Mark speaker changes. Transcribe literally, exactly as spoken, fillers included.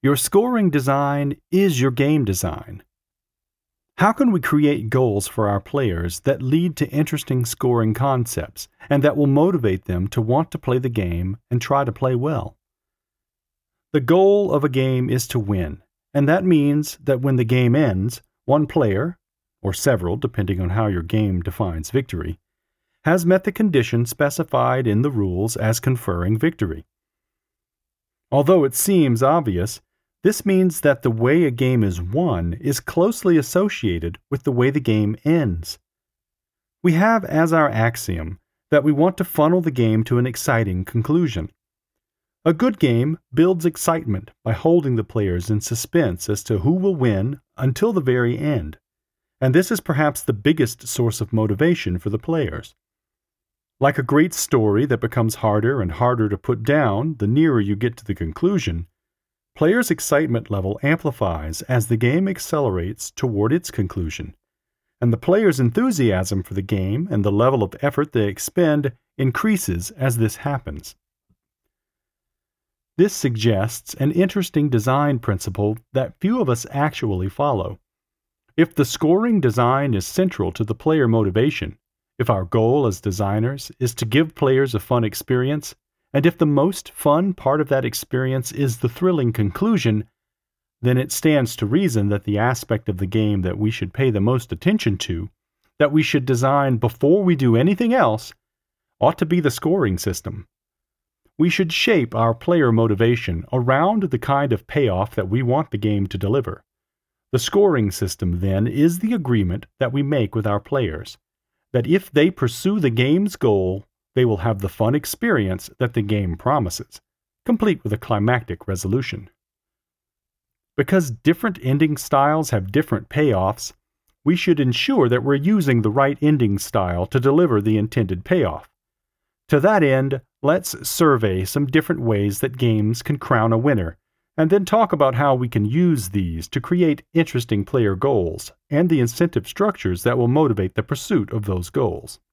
Speaker 1: Your scoring design is your game design. How can we create goals for our players that lead to interesting scoring concepts and that will motivate them to want to play the game and try to play well? The goal of a game is to win, and that means that when the game ends, one player, or several depending on how your game defines victory, has met the condition specified in the rules as conferring victory. Although it seems obvious, this means that the way a game is won is closely associated with the way the game ends. We have as our axiom that we want to funnel the game to an exciting conclusion. A good game builds excitement by holding the players in suspense as to who will win until the very end, and this is perhaps the biggest source of motivation for the players. Like a great story that becomes harder and harder to put down the nearer you get to the conclusion, players' excitement level amplifies as the game accelerates toward its conclusion, and the players' enthusiasm for the game and the level of effort they expend increases as this happens. This suggests an interesting design principle that few of us actually follow. If the scoring design is central to the player motivation, if our goal as designers is to give players a fun experience, and if the most fun part of that experience is the thrilling conclusion, then it stands to reason that the aspect of the game that we should pay the most attention to, that we should design before we do anything else, ought to be the scoring system. We should shape our player motivation around the kind of payoff that we want the game to deliver. The scoring system, then, is the agreement that we make with our players, that if they pursue the game's goal, they will have the fun experience that the game promises, complete with a climactic resolution. Because different ending styles have different payoffs, we should ensure that we're using the right ending style to deliver the intended payoff. To that end, let's survey some different ways that games can crown a winner, and then talk about how we can use these to create interesting player goals and the incentive structures that will motivate the pursuit of those goals.